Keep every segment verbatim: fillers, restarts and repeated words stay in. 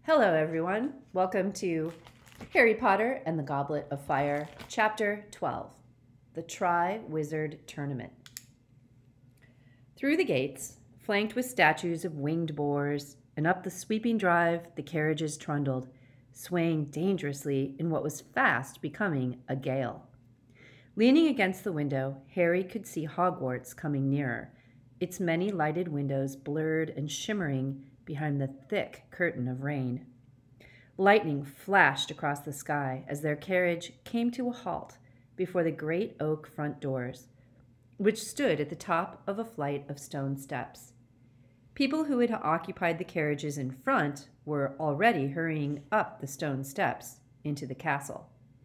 Hello, everyone. Welcome to Harry Potter and the Goblet of Fire, Chapter twelve, The Tri-Wizard Tournament. Through the gates, flanked with statues of winged boars, and up the sweeping drive the carriages trundled, swaying dangerously in what was fast becoming a gale. Leaning against the window, Harry could see Hogwarts coming nearer, its many lighted windows blurred and shimmering behind the thick curtain of rain. Lightning flashed across the sky as their carriage came to a halt before the great oak front doors, which stood at the top of a flight of stone steps. People who had occupied the carriages in front were already hurrying up the stone steps into the castle.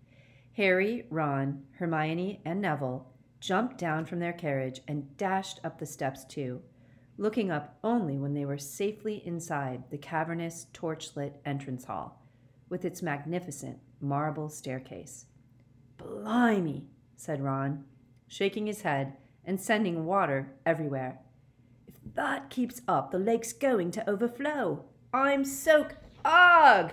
Harry, Ron, Hermione, and Neville jumped down from their carriage and dashed up the steps too, looking up only when they were safely inside the cavernous, torchlit entrance hall, with its magnificent marble staircase. "Blimey," said Ron, shaking his head and sending water everywhere. "If that keeps up, the lake's going to overflow. I'm soak... Ugh!"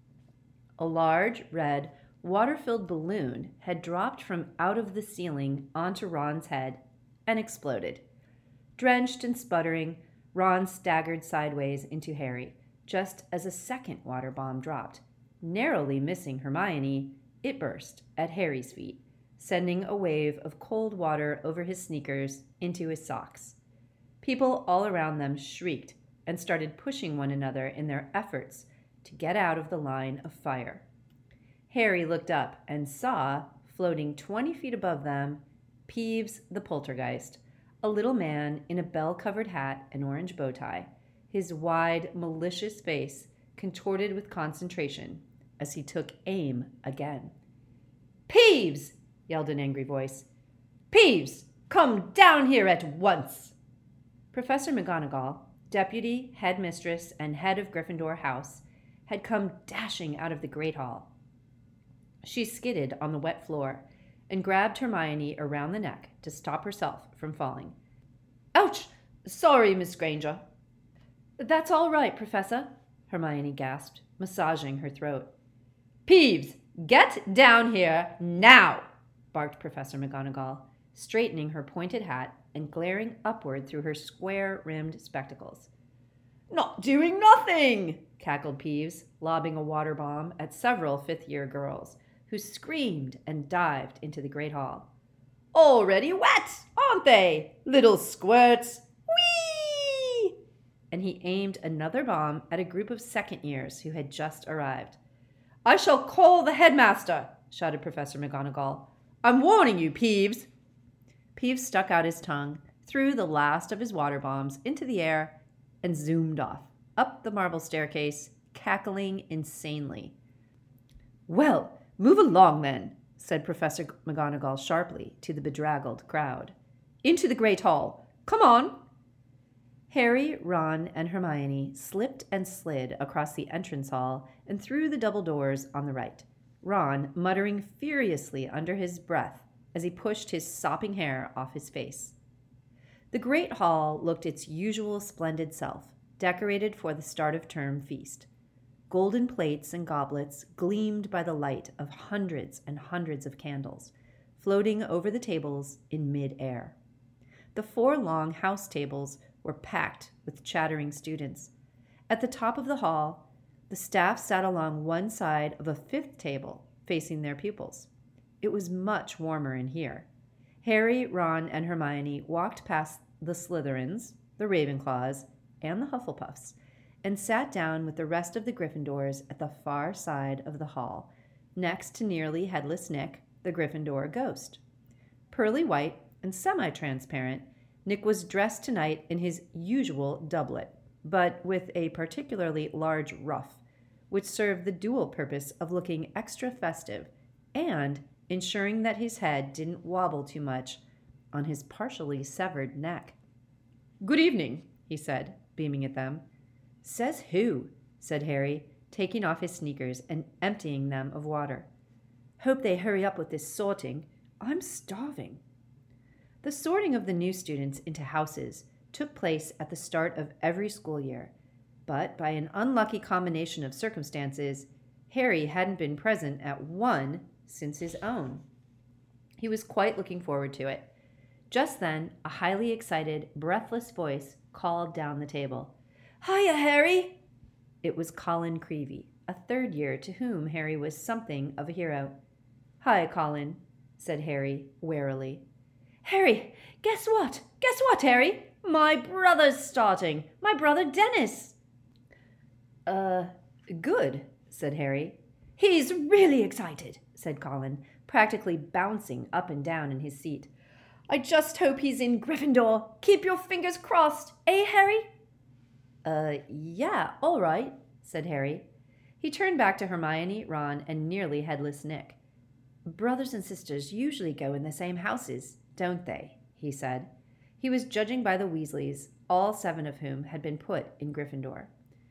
A large, red, water-filled balloon had dropped from out of the ceiling onto Ron's head and exploded. Drenched and sputtering, Ron staggered sideways into Harry, just as a second water bomb dropped. Narrowly missing Hermione, it burst at Harry's feet, sending a wave of cold water over his sneakers into his socks. People all around them shrieked and started pushing one another in their efforts to get out of the line of fire. Harry looked up and saw, floating twenty feet above them, Peeves the Poltergeist, a little man in a bell-covered hat and orange bow tie, his wide, malicious face contorted with concentration as he took aim again. "Peeves!" yelled an angry voice. "Peeves, come down here at once!" Professor McGonagall, deputy, headmistress, and head of Gryffindor House, had come dashing out of the Great Hall. She skidded on the wet floor and grabbed Hermione around the neck to stop herself from falling. "Ouch! Sorry, Miss Granger." "That's all right, Professor," Hermione gasped, massaging her throat. "Peeves, get down here now!" barked Professor McGonagall, straightening her pointed hat and glaring upward through her square-rimmed spectacles. "Not doing nothing!" cackled Peeves, lobbing a water bomb at several fifth-year girls, who screamed and dived into the Great Hall. "Already wet, aren't they, little squirts? Whee!" And he aimed another bomb at a group of second years who had just arrived. "I shall call the headmaster," shouted Professor McGonagall. "I'm warning you, Peeves." Peeves stuck out his tongue, threw the last of his water bombs into the air, and zoomed off, up the marble staircase, cackling insanely. "Well, move along then," said Professor McGonagall sharply to the bedraggled crowd. "Into the Great Hall. Come on." Harry, Ron, and Hermione slipped and slid across the entrance hall and through the double doors on the right, Ron muttering furiously under his breath as he pushed his sopping hair off his face. The Great Hall looked its usual splendid self, decorated for the start-of-term feast. Golden plates and goblets gleamed by the light of hundreds and hundreds of candles, floating over the tables in mid-air. The four long house tables were packed with chattering students. At the top of the hall, the staff sat along one side of a fifth table, facing their pupils. It was much warmer in here. Harry, Ron, and Hermione walked past the Slytherins, the Ravenclaws, and the Hufflepuffs, and sat down with the rest of the Gryffindors at the far side of the hall, next to nearly headless Nick, the Gryffindor ghost. Pearly white and semi-transparent, Nick was dressed tonight in his usual doublet, but with a particularly large ruff, which served the dual purpose of looking extra festive and ensuring that his head didn't wobble too much on his partially severed neck. "Good evening," he said, beaming at them. "Says who?" said Harry, taking off his sneakers and emptying them of water. "Hope they hurry up with this sorting. I'm starving." The sorting of the new students into houses took place at the start of every school year. But by an unlucky combination of circumstances, Harry hadn't been present at one since his own. He was quite looking forward to it. Just then, a highly excited, breathless voice called down the table. "Hiya, Harry!" It was Colin Creevey, a third year to whom Harry was something of a hero. "Hi, Colin," said Harry warily. "Harry, guess what? Guess what, Harry? My brother's starting. My brother Dennis." Uh, good, said Harry. "He's really excited," said Colin, practically bouncing up and down in his seat. "I just hope he's in Gryffindor. Keep your fingers crossed, eh, Harry?" Uh, yeah, all right, said Harry. He turned back to Hermione, Ron, and nearly headless Nick. "Brothers and sisters usually go in the same houses, don't they?" he said. He was judging by the Weasleys, all seven of whom had been put in Gryffindor.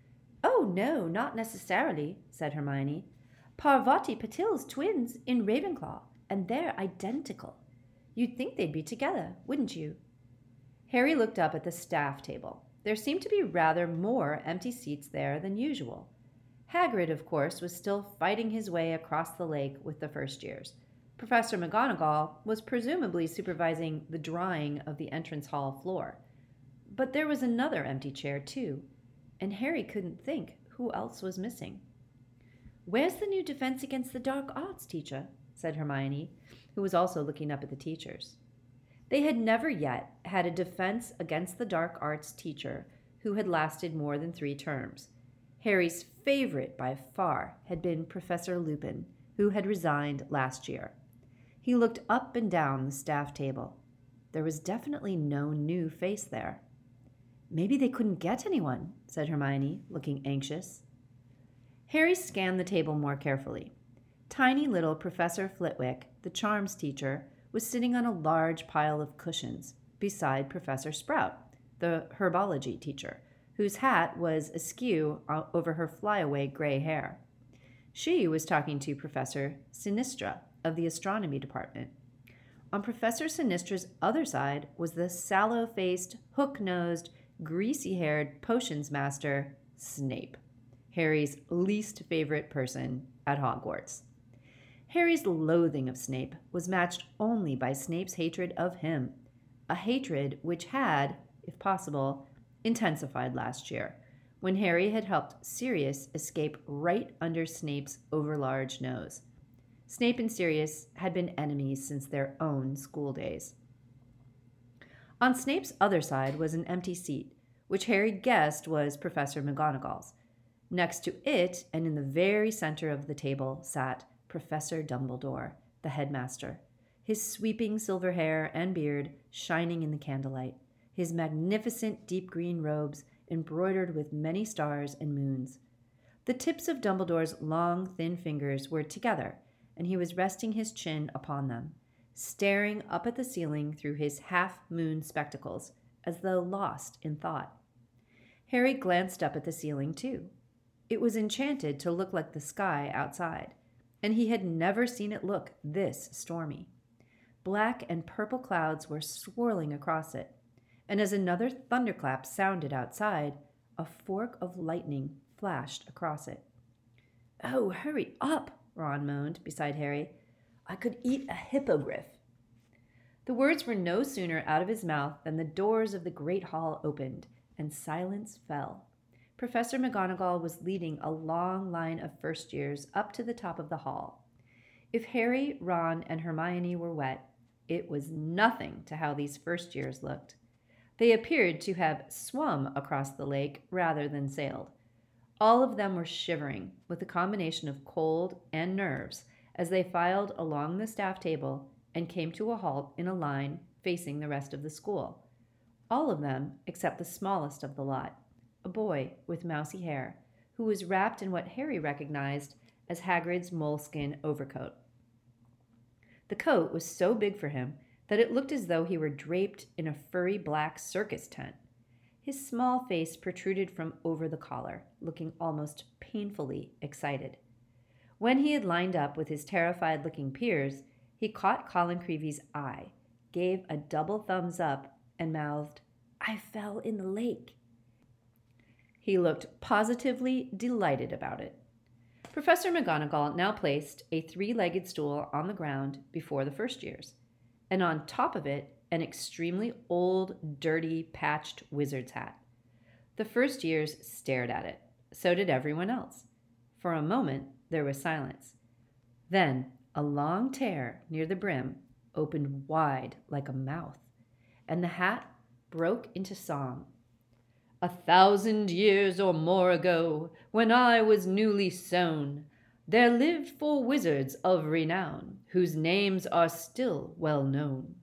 "Oh, no, not necessarily," said Hermione. "Parvati Patil's twins in Ravenclaw, and they're identical. You'd think they'd be together, wouldn't you?" Harry looked up at the staff table. There seemed to be rather more empty seats there than usual. Hagrid, of course, was still fighting his way across the lake with the first years. Professor McGonagall was presumably supervising the drying of the entrance hall floor. But there was another empty chair, too, and Harry couldn't think who else was missing. "Where's the new Defense Against the Dark Arts teacher?" said Hermione, who was also looking up at the teachers. They had never yet had a Defense Against the Dark Arts teacher who had lasted more than three terms. Harry's favorite by far had been Professor Lupin, who had resigned last year. He looked up and down the staff table. There was definitely no new face there. "Maybe they couldn't get anyone," said Hermione, looking anxious. Harry scanned the table more carefully. Tiny little Professor Flitwick, the charms teacher, was sitting on a large pile of cushions beside Professor Sprout, the herbology teacher, whose hat was askew over her flyaway gray hair. She was talking to Professor Sinistra of the astronomy department. On Professor Sinistra's other side was the sallow-faced, hook-nosed, greasy-haired potions master, Snape, Harry's least favorite person at Hogwarts. Harry's loathing of Snape was matched only by Snape's hatred of him, a hatred which had, if possible, intensified last year, when Harry had helped Sirius escape right under Snape's overlarge nose. Snape and Sirius had been enemies since their own school days. On Snape's other side was an empty seat, which Harry guessed was Professor McGonagall's. Next to it, and in the very center of the table, sat Professor Dumbledore, the headmaster, his sweeping silver hair and beard shining in the candlelight, his magnificent deep green robes embroidered with many stars and moons. The tips of Dumbledore's long, thin fingers were together, and he was resting his chin upon them, staring up at the ceiling through his half-moon spectacles, as though lost in thought. Harry glanced up at the ceiling, too. It was enchanted to look like the sky outside, and he had never seen it look this stormy. Black and purple clouds were swirling across it, and as another thunderclap sounded outside, a fork of lightning flashed across it. "Oh, hurry up," Ron moaned beside Harry. "I could eat a hippogriff." The words were no sooner out of his mouth than the doors of the great hall opened, and silence fell. Professor McGonagall was leading a long line of first years up to the top of the hall. If Harry, Ron, and Hermione were wet, it was nothing to how these first years looked. They appeared to have swum across the lake rather than sailed. All of them were shivering with a combination of cold and nerves as they filed along the staff table and came to a halt in a line facing the rest of the school. All of them except the smallest of the lot, a boy with mousy hair, who was wrapped in what Harry recognized as Hagrid's moleskin overcoat. The coat was so big for him that it looked as though he were draped in a furry black circus tent. His small face protruded from over the collar, looking almost painfully excited. When he had lined up with his terrified-looking peers, he caught Colin Creevey's eye, gave a double thumbs up, and mouthed, "I fell in the lake." He looked positively delighted about it. Professor McGonagall now placed a three-legged stool on the ground before the first years, and on top of it, an extremely old, dirty, patched wizard's hat. The first years stared at it. So did everyone else. For a moment, there was silence. Then, a long tear near the brim opened wide like a mouth, and the hat broke into song. A thousand years or more ago, when I was newly sown, there lived four wizards of renown, whose names are still well known.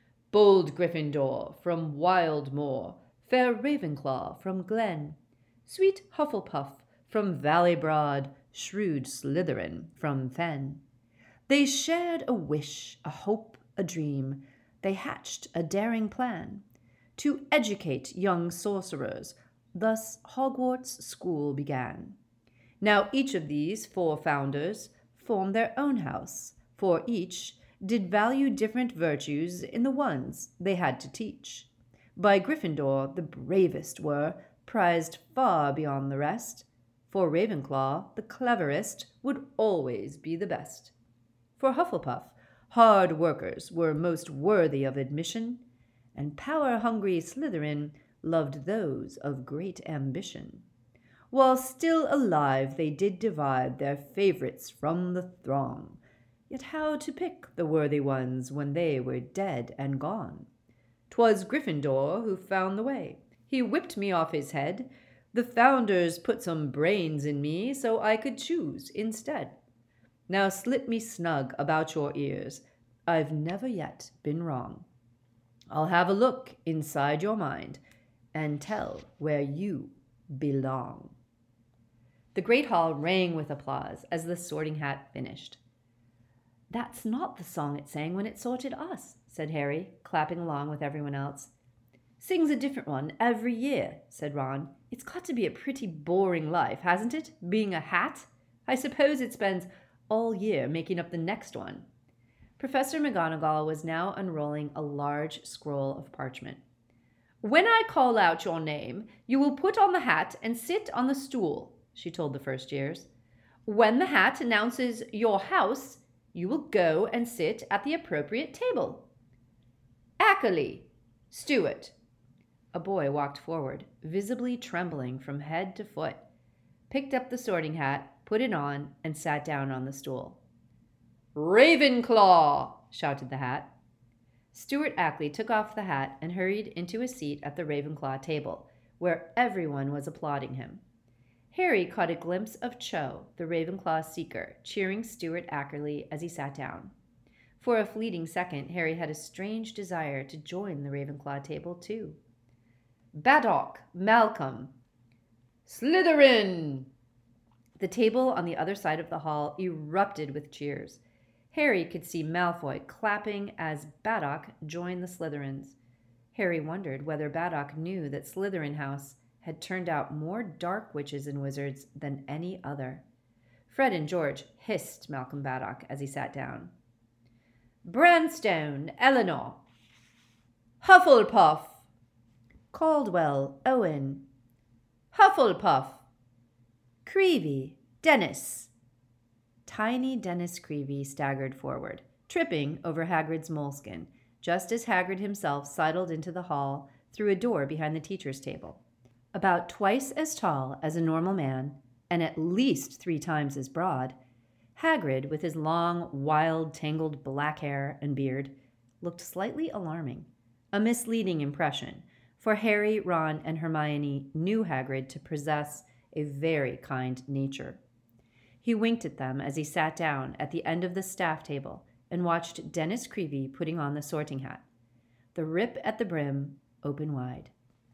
Bold Gryffindor from Wildmoor, fair Ravenclaw from Glen, sweet Hufflepuff from Valley Broad, shrewd Slytherin from Fen. They shared a wish, a hope, a dream. They hatched a daring plan to educate young sorcerers. Thus Hogwarts School began. Now each of these four founders formed their own house, for each did value different virtues in the ones they had to teach. By Gryffindor the bravest were, prized far beyond the rest. For Ravenclaw the cleverest would always be the best. For Hufflepuff, hard workers were most worthy of admission, and power-hungry Slytherin loved those of great ambition. While still alive they did divide their favorites from the throng, yet how to pick the worthy ones when they were dead and gone? 'Twas Gryffindor who found the way. He whipped me off his head. The founders put some brains in me so I could choose instead. Now slip me snug about your ears. I've never yet been wrong. I'll have a look inside your mind and tell where you belong. The great hall rang with applause as the Sorting Hat finished. That's not the song it sang when it sorted us, said Harry, clapping along with everyone else. Sings a different one every year, said Ron. It's got to be a pretty boring life, hasn't it, being a hat? I suppose it spends all year making up the next one. Professor McGonagall was now unrolling a large scroll of parchment. When I call out your name, you will put on the hat and sit on the stool, she told the first years. When the hat announces your house, you will go and sit at the appropriate table. Ackley, Stewart. A boy walked forward, visibly trembling from head to foot, picked up the sorting hat, put it on, and sat down on the stool. Ravenclaw, shouted the hat. Stuart Ackley took off the hat and hurried into his seat at the Ravenclaw table, where everyone was applauding him. Harry caught a glimpse of Cho, the Ravenclaw seeker, cheering Stuart Ackley as he sat down. For a fleeting second, Harry had a strange desire to join the Ravenclaw table, too. Baddock, Malcolm. Slytherin! The table on the other side of the hall erupted with cheers. Harry could see Malfoy clapping as Baddock joined the Slytherins. Harry wondered whether Baddock knew that Slytherin House had turned out more dark witches and wizards than any other. Fred and George hissed Malcolm Baddock as he sat down. Branstone, Eleanor. Hufflepuff. Caldwell, Owen. Hufflepuff. Creevy, Dennis. Tiny Dennis Creevy staggered forward, tripping over Hagrid's moleskin, just as Hagrid himself sidled into the hall through a door behind the teacher's table. About twice as tall as a normal man, and at least three times as broad, Hagrid, with his long, wild, tangled black hair and beard, looked slightly alarming, a misleading impression, for Harry, Ron, and Hermione knew Hagrid to possess a very kind nature. He winked at them as he sat down at the end of the staff table and watched Dennis Creevy putting on the sorting hat. The rip at the brim open wide.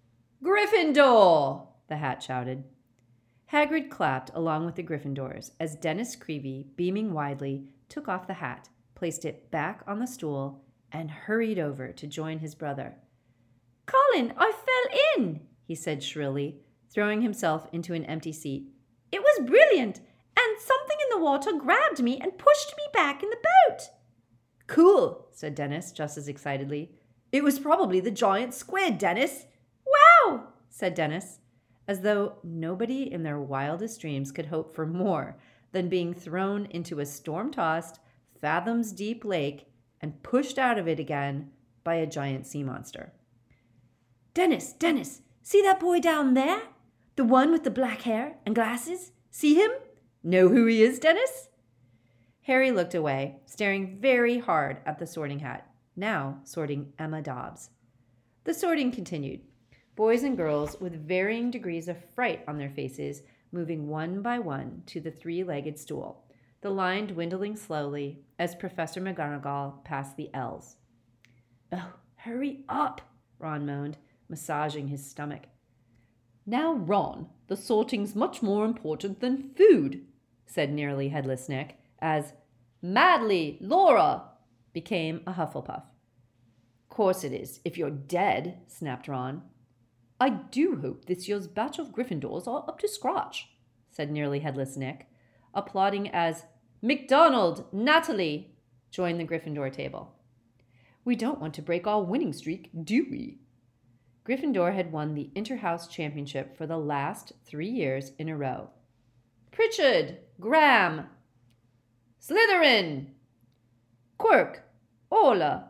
Gryffindor! The hat shouted. Hagrid clapped along with the Gryffindors as Dennis Creevy, beaming widely, took off the hat, placed it back on the stool, and hurried over to join his brother. Colin, I fell in, he said shrilly, throwing himself into an empty seat. It was brilliant, and something in the water grabbed me and pushed me back in the boat. Cool, said Dennis just as excitedly. It was probably the giant squid, Dennis. Wow, said Dennis. as though nobody in their wildest dreams could hope for more than being thrown into a storm-tossed, fathoms-deep lake and pushed out of it again by a giant sea monster. "Dennis, Dennis, see that boy down there? The one with the black hair and glasses? See him? Know who he is, Dennis?" Harry looked away, staring very hard at the Sorting Hat, now sorting Emma Dobbs. The sorting continued, boys and girls with varying degrees of fright on their faces moving one by one to the three-legged stool, the line dwindling slowly as Professor McGonagall passed the L's. "Oh, hurry up," Ron moaned, massaging his stomach. "Now, Ron, the sorting's much more important than food," said Nearly Headless Nick, as "Madly, Laura!" became a Hufflepuff. "Course it is, if you're dead," snapped Ron. "I do hope this year's batch of Gryffindors are up to scratch," said Nearly Headless Nick, applauding as "McDonald, Natalie!" joined the Gryffindor table. "We don't want to break our winning streak, do we?" Gryffindor had won the Interhouse Championship for the last three years in a row. "Pritchard! Graham! Slytherin! Quirk! Orla!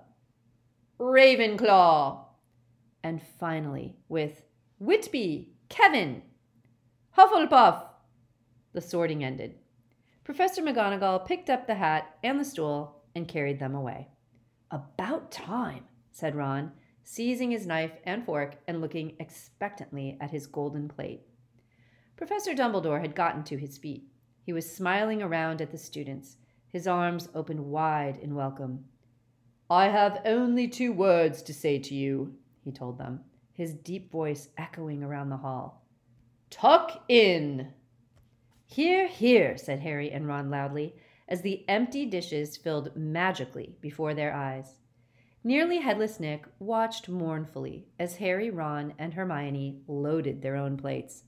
Ravenclaw!" And finally, with "Whitby! Kevin! Hufflepuff!" the sorting ended. Professor McGonagall picked up the hat and the stool and carried them away. "About time," said Ron, seizing his knife and fork and looking expectantly at his golden plate. Professor Dumbledore had gotten to his feet. He was smiling around at the students, his arms opened wide in welcome. "I have only two words to say to you," he told them, his deep voice echoing around the hall. "Tuck in!" "Hear, hear," said Harry and Ron loudly, as the empty dishes filled magically before their eyes. Nearly Headless Nick watched mournfully as Harry, Ron, and Hermione loaded their own plates.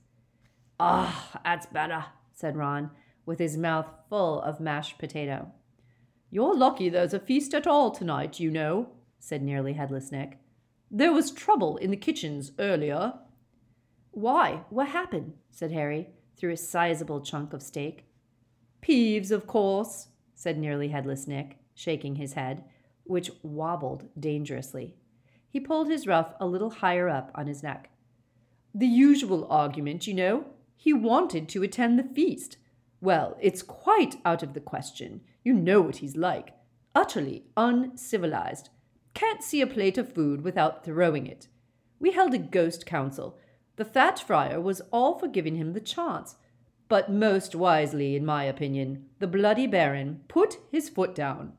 "Ah, that's better," said Ron, with his mouth full of mashed potato. "You're lucky there's a feast at all tonight, you know," said Nearly Headless Nick. "There was trouble in the kitchens earlier." "Why, what happened?" said Harry, through a sizable chunk of steak. "Peeves, of course," said Nearly Headless Nick, shaking his head, which wobbled dangerously. He pulled his ruff a little higher up on his neck. "The usual argument, you know. He wanted to attend the feast. Well, it's quite out of the question. You know what he's like. Utterly uncivilized. Can't see a plate of food without throwing it. We held a ghost council. The fat friar was all for giving him the chance. But most wisely, in my opinion, the Bloody Baron put his foot down."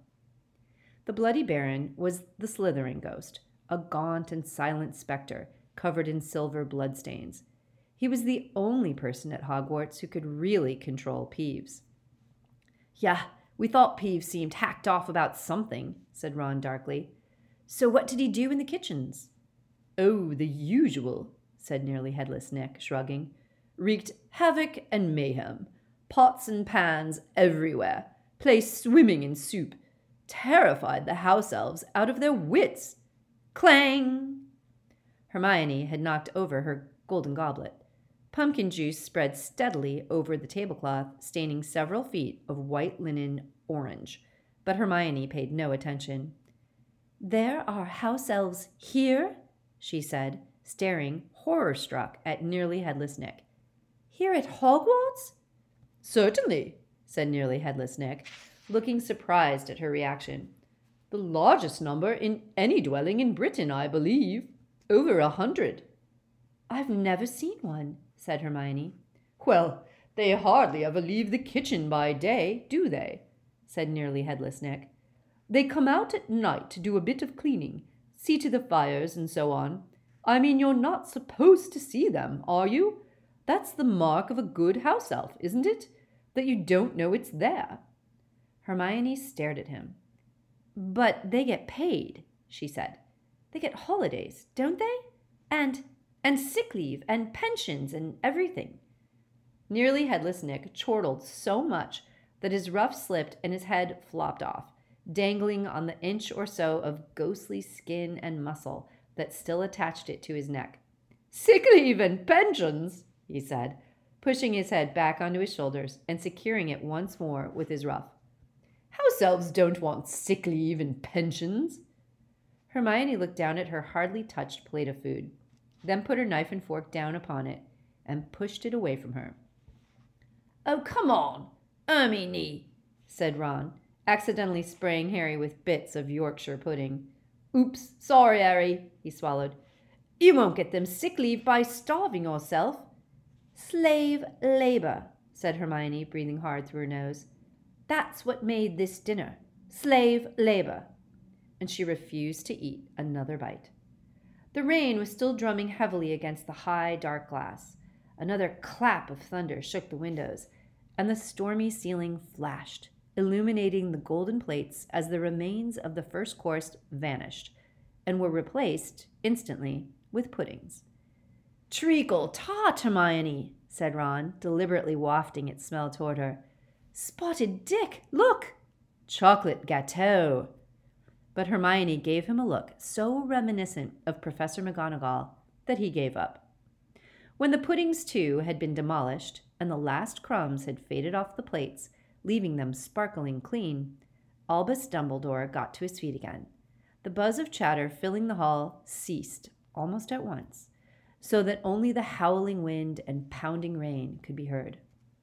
The Bloody Baron was the Slytherin ghost, a gaunt and silent specter covered in silver bloodstains. He was the only person at Hogwarts who could really control Peeves. "Yeah, we thought Peeves seemed hacked off about something," said Ron darkly. "So what did he do in the kitchens?" "Oh, the usual," said Nearly Headless Nick, shrugging. "Wreaked havoc and mayhem. Pots and pans everywhere. Place swimming in soup. Terrified the house elves out of their wits. Clang!" Hermione had knocked over her golden goblet. Pumpkin juice spread steadily over the tablecloth, staining several feet of white linen orange, but Hermione paid no attention. "There are house elves here?" she said, staring horror-struck at Nearly Headless Nick. "Here at Hogwarts?" "Certainly," said Nearly Headless Nick, looking surprised at her reaction. "The largest number in any dwelling in Britain, I believe. Over a hundred." "I've never seen one," said Hermione. "Well, they hardly ever leave the kitchen by day, do they?" said Nearly Headless Nick. "They come out at night to do a bit of cleaning, see to the fires and so on. I mean, you're not supposed to see them, are you? That's the mark of a good house elf, isn't it? That you don't know it's there." Hermione stared at him. "But they get paid," she said. "They get holidays, don't they? And and sick leave and pensions and everything." Nearly Headless Nick chortled so much that his ruff slipped and his head flopped off, dangling on the inch or so of ghostly skin and muscle that still attached it to his neck. "Sick leave and pensions!" he said, pushing his head back onto his shoulders and securing it once more with his ruff. House elves don't want sick leave and pensions. Hermione looked down at her hardly touched plate of food, then put her knife and fork down upon it and pushed it away from her. Oh, come on, Hermione, said Ron, accidentally spraying Harry with bits of Yorkshire pudding. Oops, sorry, Harry, he swallowed. You won't get them sick leave by starving yourself. Slave labor, said Hermione, breathing hard through her nose. That's what made this dinner. Slave labor. And she refused to eat another bite. The rain was still drumming heavily against the high, dark glass. Another clap of thunder shook the windows, and the stormy ceiling flashed, illuminating the golden plates as the remains of the first course vanished, and were replaced, instantly, with puddings. Treacle tart, Hermione, said Ron, deliberately wafting its smell toward her. Spotted Dick, look! Chocolate gâteau. But Hermione gave him a look so reminiscent of Professor McGonagall that he gave up. When the puddings, too, had been demolished, and the last crumbs had faded off the plates, leaving them sparkling clean, Albus Dumbledore got to his feet again. The buzz of chatter filling the hall ceased almost at once, so that only the howling wind and pounding rain could be heard.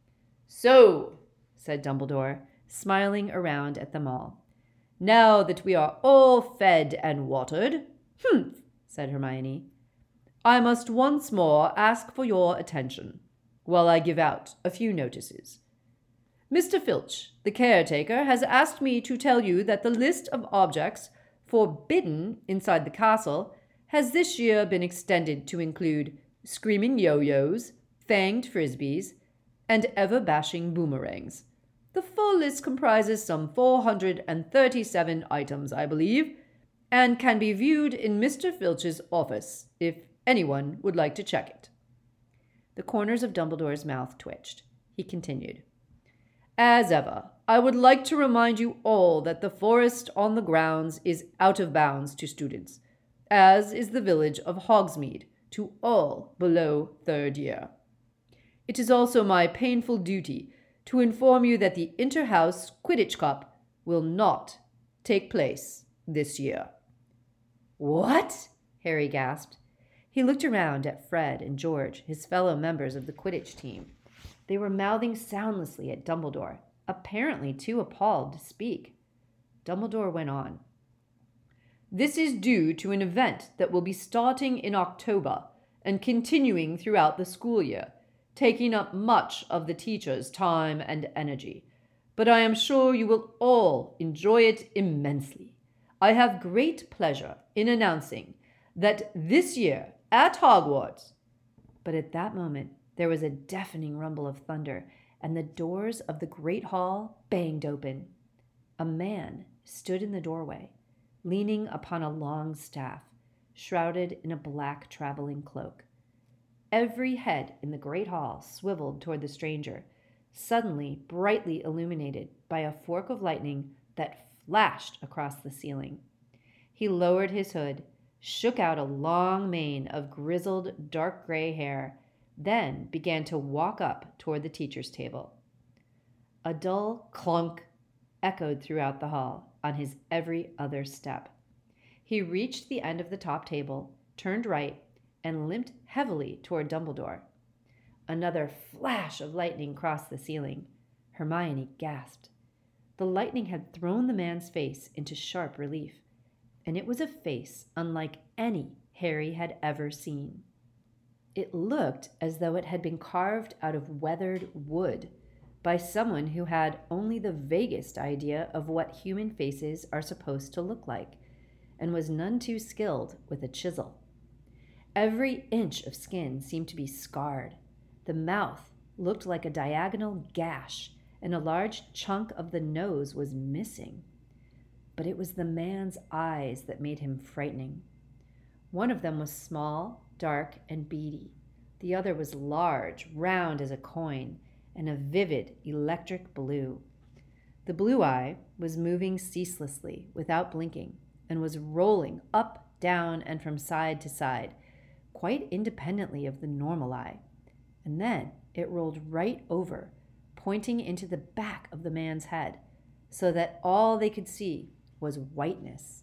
So, said Dumbledore, smiling around at them all, now that we are all fed and watered, humph, said Hermione, I must once more ask for your attention, while I give out a few notices. Mister Filch, the caretaker, has asked me to tell you that the list of objects forbidden inside the castle has this year been extended to include screaming yo-yos, fanged frisbees, and ever-bashing boomerangs. The full list comprises some four hundred thirty-seven items, I believe, and can be viewed in Mister Filch's office, if anyone would like to check it. The corners of Dumbledore's mouth twitched. He continued, As ever, I would like to remind you all that the forest on the grounds is out of bounds to students, as is the village of Hogsmeade to all below third year. It is also my painful duty to inform you that the Inter-House Quidditch Cup will not take place this year. What? Harry gasped. He looked around at Fred and George, his fellow members of the Quidditch team. They were mouthing soundlessly at Dumbledore, apparently too appalled to speak. Dumbledore went on. This is due to an event that will be starting in October and continuing throughout the school year, taking up much of the teachers' time and energy. But I am sure you will all enjoy it immensely. I have great pleasure in announcing that this year at Hogwarts... But at that moment, there was a deafening rumble of thunder, and the doors of the great hall banged open. A man stood in the doorway, leaning upon a long staff, shrouded in a black traveling cloak. Every head in the great hall swiveled toward the stranger, suddenly brightly illuminated by a fork of lightning that flashed across the ceiling. He lowered his hood, shook out a long mane of grizzled dark gray hair, then began to walk up toward the teacher's table. A dull clunk echoed throughout the hall on his every other step. He reached the end of the top table, turned right, and limped heavily toward Dumbledore. Another flash of lightning crossed the ceiling. Hermione gasped. The lightning had thrown the man's face into sharp relief, and it was a face unlike any Harry had ever seen. It looked as though it had been carved out of weathered wood by someone who had only the vaguest idea of what human faces are supposed to look like, and was none too skilled with a chisel. Every inch of skin seemed to be scarred. The mouth looked like a diagonal gash, and a large chunk of the nose was missing. But it was the man's eyes that made him frightening. One of them was small, dark, and beady. The other was large, round as a coin, and a vivid electric blue. The blue eye was moving ceaselessly, without blinking, and was rolling up, down, and from side to side, quite independently of the normal eye. and then it rolled right over, pointing into the back of the man's head, so that all they could see was whiteness.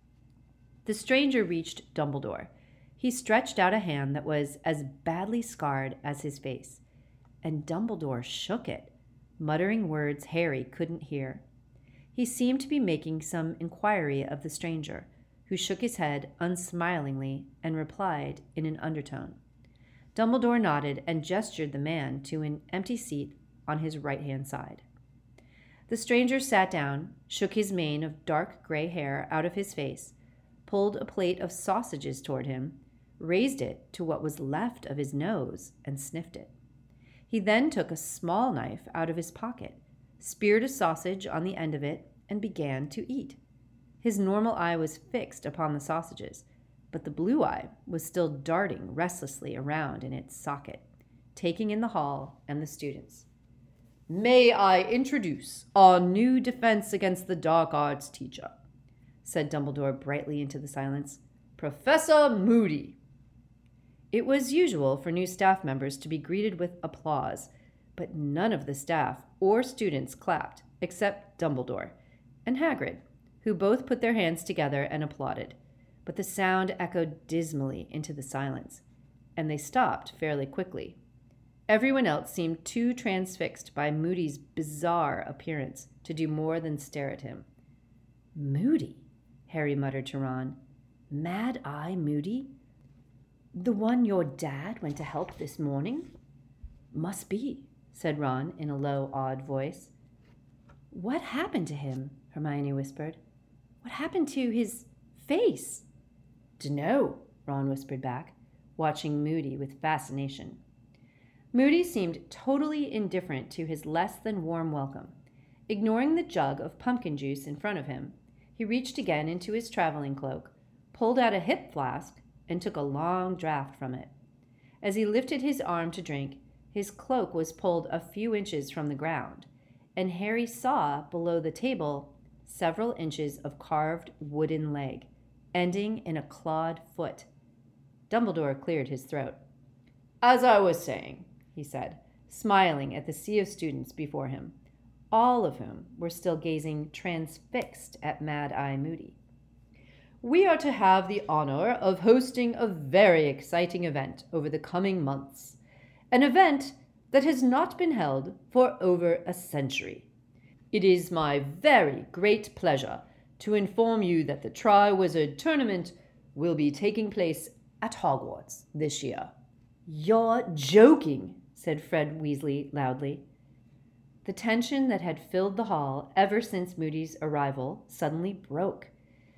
The stranger reached Dumbledore. He stretched out a hand that was as badly scarred as his face, and Dumbledore shook it, muttering words Harry couldn't hear. He seemed to be making some inquiry of the stranger, who shook his head unsmilingly and replied in an undertone. Dumbledore nodded and gestured the man to an empty seat on his right-hand side. The stranger sat down, shook his mane of dark gray hair out of his face, pulled a plate of sausages toward him, raised it to what was left of his nose, and sniffed it. He then took a small knife out of his pocket, speared a sausage on the end of it, and began to eat. His normal eye was fixed upon the sausages, but the blue eye was still darting restlessly around in its socket, taking in the hall and the students. "May I introduce our new defense against the dark arts teacher," said Dumbledore brightly into the silence. "Professor Moody." It was usual for new staff members to be greeted with applause, but none of the staff or students clapped except Dumbledore and Hagrid, who both put their hands together and applauded. But the sound echoed dismally into the silence, and they stopped fairly quickly. Everyone else seemed too transfixed by Moody's bizarre appearance to do more than stare at him. "Moody," Harry muttered to Ron. "Mad-Eye Moody? The one your dad went to help this morning?" "Must be," said Ron in a low, awed voice. "What happened to him?" Hermione whispered. "What happened to his face?" "Dunno," Ron whispered back, watching Moody with fascination. Moody seemed totally indifferent to his less than warm welcome. Ignoring the jug of pumpkin juice in front of him, he reached again into his traveling cloak, pulled out a hip flask, and took a long draught from it. As he lifted his arm to drink, his cloak was pulled a few inches from the ground, and Harry saw below the table several inches of carved wooden leg, ending in a clawed foot. Dumbledore cleared his throat. "As I was saying," he said, smiling at the sea of students before him, all of whom were still gazing transfixed at Mad-Eye Moody. "We are to have the honor of hosting a very exciting event over the coming months, an event that has not been held for over a century. It is my very great pleasure to inform you that the Triwizard Tournament will be taking place at Hogwarts this year." "You're joking," said Fred Weasley loudly. The tension that had filled the hall ever since Moody's arrival suddenly broke.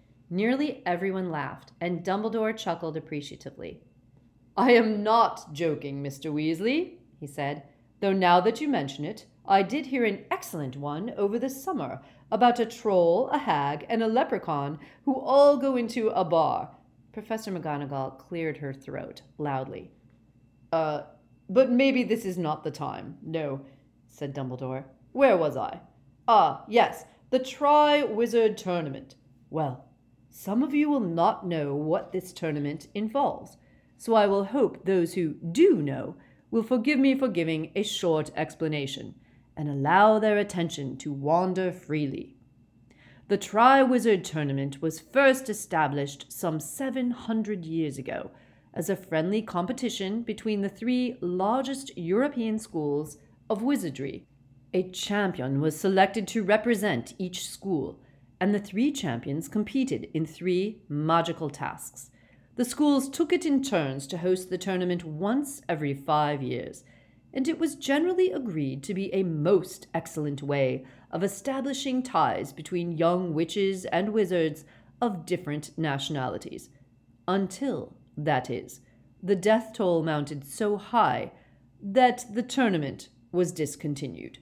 Nearly everyone laughed, and Dumbledore chuckled appreciatively. "I am not joking, Mister Weasley," he said, "though now that you mention it, I did hear an excellent one over the summer about a troll, a hag, and a leprechaun who all go into a bar." Professor McGonagall cleared her throat loudly. Uh, but maybe this is not the time. No, said Dumbledore. Where was I? Ah, yes, the Triwizard Tournament. Well, some of you will not know what this tournament involves, so I will hope those who do know will forgive me for giving a short explanation and allow their attention to wander freely. The Triwizard Tournament was first established some seven hundred years ago as a friendly competition between the three largest European schools of wizardry. A champion was selected to represent each school, and the three champions competed in three magical tasks. The schools took it in turns to host the tournament once every five years, and it was generally agreed to be a most excellent way of establishing ties between young witches and wizards of different nationalities. Until, that is, the death toll mounted so high that the tournament was discontinued.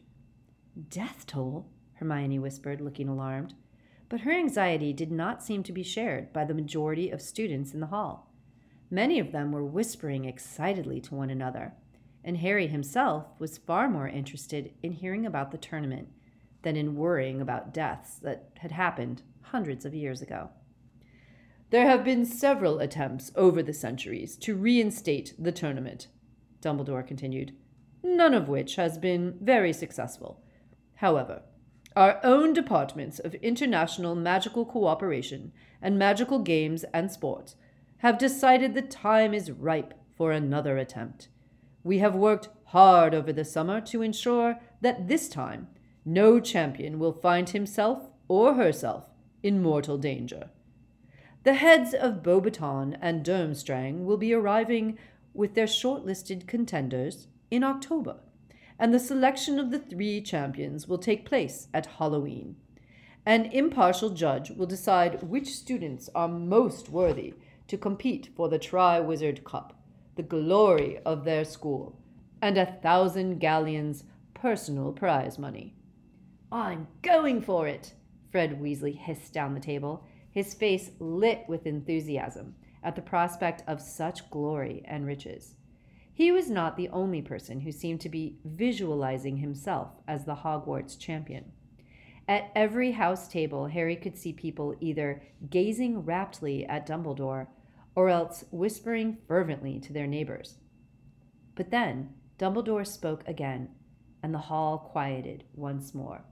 Death toll? Hermione whispered, looking alarmed. But her anxiety did not seem to be shared by the majority of students in the hall. Many of them were whispering excitedly to one another, and Harry himself was far more interested in hearing about the tournament than in worrying about deaths that had happened hundreds of years ago. There have been several attempts over the centuries to reinstate the tournament, Dumbledore continued, none of which has been very successful. However, our own departments of international magical cooperation and magical games and sports have decided the time is ripe for another attempt. We have worked hard over the summer to ensure that this time no champion will find himself or herself in mortal danger. The heads of Beauxbaton and Durmstrang will be arriving with their shortlisted contenders in October, and the selection of the three champions will take place at Halloween. An impartial judge will decide which students are most worthy to compete for the Triwizard Cup, the glory of their school, and a thousand galleons personal prize money. I'm going for it, Fred Weasley hissed down the table, his face lit with enthusiasm at the prospect of such glory and riches. He was not the only person who seemed to be visualizing himself as the Hogwarts champion. At every house table, Harry could see people either gazing raptly at Dumbledore or else whispering fervently to their neighbors. But then Dumbledore spoke again, and the hall quieted once more.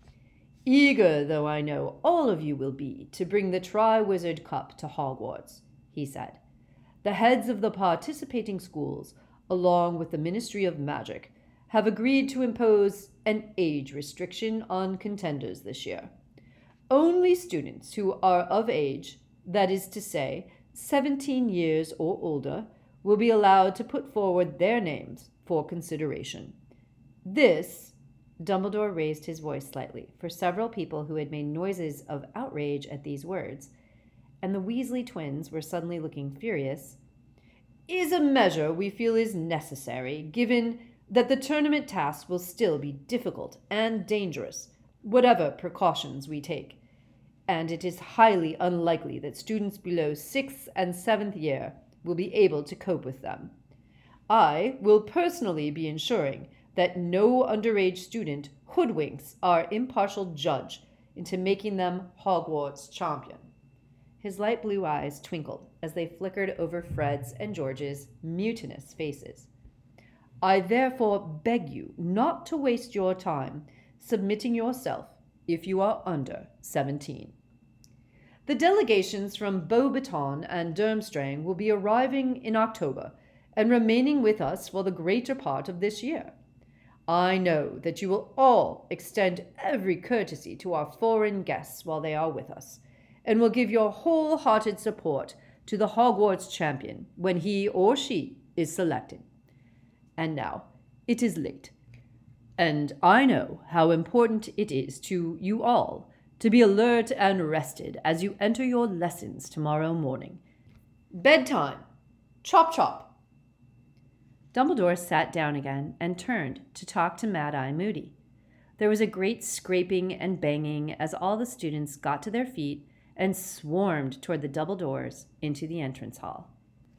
Eager though I know all of you will be to bring the Triwizard Cup to Hogwarts, he said, the heads of the participating schools, along with the Ministry of Magic, have agreed to impose an age restriction on contenders this year. Only students who are of age, that is to say, seventeen years or older, will be allowed to put forward their names for consideration. This, Dumbledore raised his voice slightly for several people who had made noises of outrage at these words, and the Weasley twins were suddenly looking furious, is a measure we feel is necessary, given that the tournament task will still be difficult and dangerous, whatever precautions we take, and it is highly unlikely that students below sixth and seventh year will be able to cope with them. I will personally be ensuring that no underage student hoodwinks our impartial judge into making them Hogwarts champion. His light blue eyes twinkled as they flickered over Fred's and George's mutinous faces. I therefore beg you not to waste your time submitting yourself if you are under seventeen. The delegations from Beauxbaton and Durmstrang will be arriving in October and remaining with us for the greater part of this year. I know that you will all extend every courtesy to our foreign guests while they are with us, and will give your wholehearted support to the Hogwarts champion when he or she is selected. And now, it is late, and I know how important it is to you all to be alert and rested as you enter your lessons tomorrow morning. Bedtime! Chop chop! Dumbledore sat down again and turned to talk to Mad-Eye Moody. There was a great scraping and banging as all the students got to their feet and swarmed toward the double doors into the entrance hall.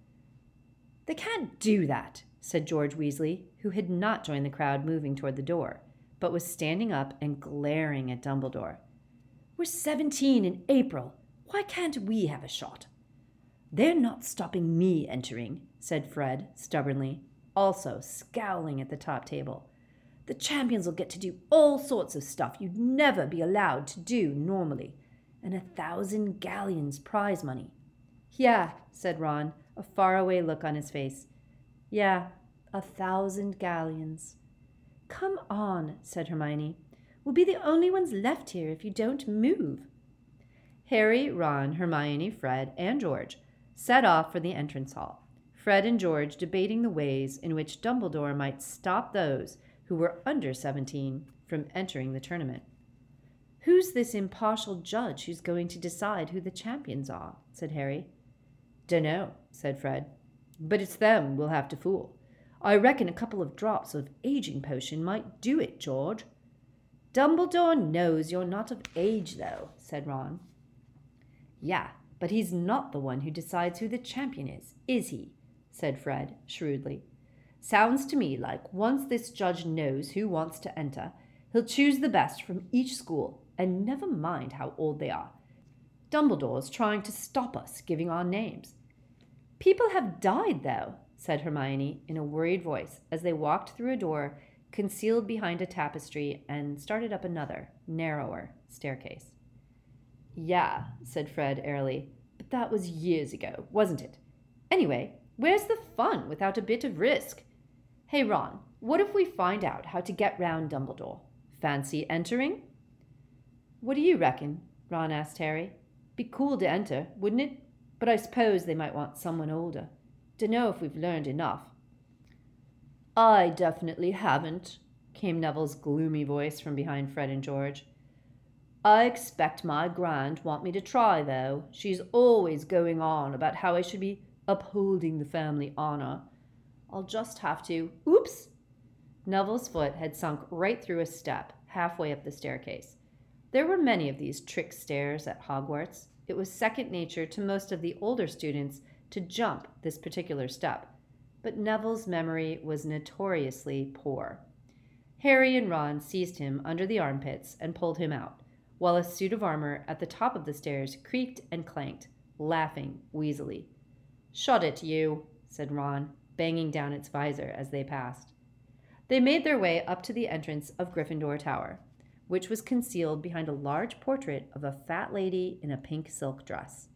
They can't do that, said George Weasley, who had not joined the crowd moving toward the door, but was standing up and glaring at Dumbledore. We're seventeen in April. Why can't we have a shot? They're not stopping me entering, said Fred stubbornly, also scowling at the top table. The champions will get to do all sorts of stuff you'd never be allowed to do normally, and a thousand galleons prize money. Yeah, said Ron, a faraway look on his face. Yeah, a thousand galleons. Come on, said Hermione. We'll be the only ones left here if you don't move. Harry, Ron, Hermione, Fred, and George set off for the entrance hall, Fred and George debating the ways in which Dumbledore might stop those who were under seventeen from entering the tournament. Who's this impartial judge who's going to decide who the champions are? Said Harry. Dunno, said Fred. But it's them we'll have to fool. I reckon a couple of drops of aging potion might do it, George. Dumbledore knows you're not of age, though, said Ron. Yeah, but he's not the one who decides who the champion is, is he? Said Fred shrewdly. Sounds to me like once this judge knows who wants to enter, he'll choose the best from each school, and never mind how old they are. Dumbledore's trying to stop us giving our names. People have died, though, said Hermione in a worried voice as they walked through a door concealed behind a tapestry and started up another, narrower staircase. Yeah, said Fred airily, but that was years ago, wasn't it? Anyway, where's the fun without a bit of risk? Hey, Ron, what if we find out how to get round Dumbledore? Fancy entering? What do you reckon? Ron asked Harry. Be cool to enter, wouldn't it? But I suppose they might want someone older. Dunno if we've learned enough. I definitely haven't, came Neville's gloomy voice from behind Fred and George. I expect my Grand want me to try, though. She's always going on about how I should be upholding the family honor. I'll just have to... Oops! Neville's foot had sunk right through a step, halfway up the staircase. There were many of these trick stairs at Hogwarts. It was second nature to most of the older students to jump this particular step, but Neville's memory was notoriously poor. Harry and Ron seized him under the armpits and pulled him out, while a suit of armor at the top of the stairs creaked and clanked, laughing wheezily. Shut it, you, said Ron, banging down its visor as they passed. They made their way up to the entrance of Gryffindor Tower, which was concealed behind a large portrait of a fat lady in a pink silk dress.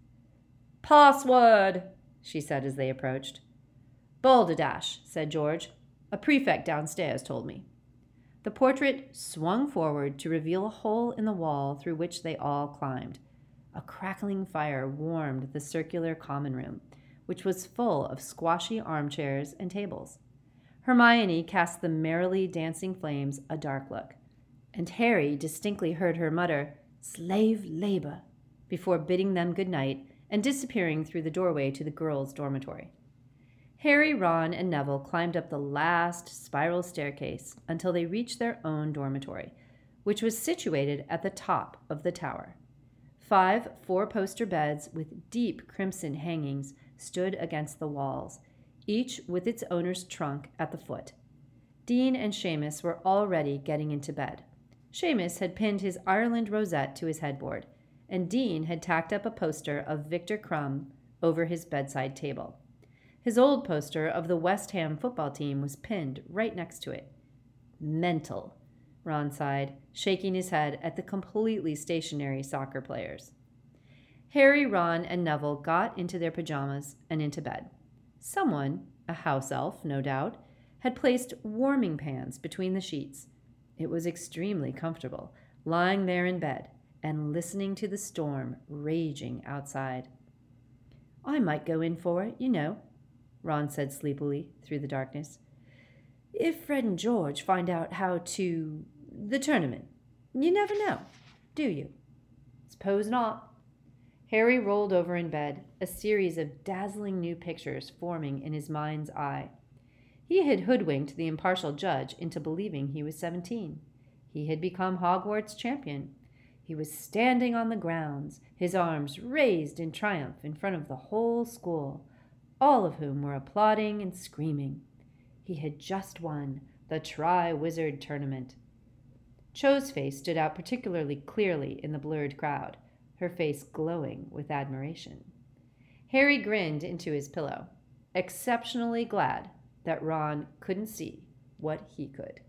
Password, she said as they approached. Balderdash, said George. A prefect downstairs told me. The portrait swung forward to reveal a hole in the wall through which they all climbed. A crackling fire warmed the circular common room, which was full of squashy armchairs and tables. Hermione cast the merrily dancing flames a dark look, and Harry distinctly heard her mutter, "Slave labor," before bidding them good night and disappearing through the doorway to the girls' dormitory. Harry, Ron, and Neville climbed up the last spiral staircase until they reached their own dormitory, which was situated at the top of the tower. Five four-poster beds with deep crimson hangings stood against the walls, each with its owner's trunk at the foot. Dean and Seamus were already getting into bed. Seamus had pinned his Ireland rosette to his headboard, and Dean had tacked up a poster of Victor Crumb over his bedside table. His old poster of the West Ham football team was pinned right next to it. Mental, Ron sighed, shaking his head at the completely stationary soccer players. Harry, Ron, and Neville got into their pajamas and into bed. Someone, a house elf, no doubt, had placed warming pans between the sheets. It was extremely comfortable, lying there in bed and listening to the storm raging outside. I might go in for it, you know, Ron said sleepily through the darkness. If Fred and George find out how to... the tournament. You never know, do you? Suppose not. Harry rolled over in bed, a series of dazzling new pictures forming in his mind's eye. He had hoodwinked the impartial judge into believing he was seventeen. He had become Hogwarts champion. He was standing on the grounds, his arms raised in triumph in front of the whole school, all of whom were applauding and screaming. He had just won the Tri-Wizard Tournament. Cho's face stood out particularly clearly in the blurred crowd, her face glowing with admiration. Harry grinned into his pillow, exceptionally glad that Ron couldn't see what he could.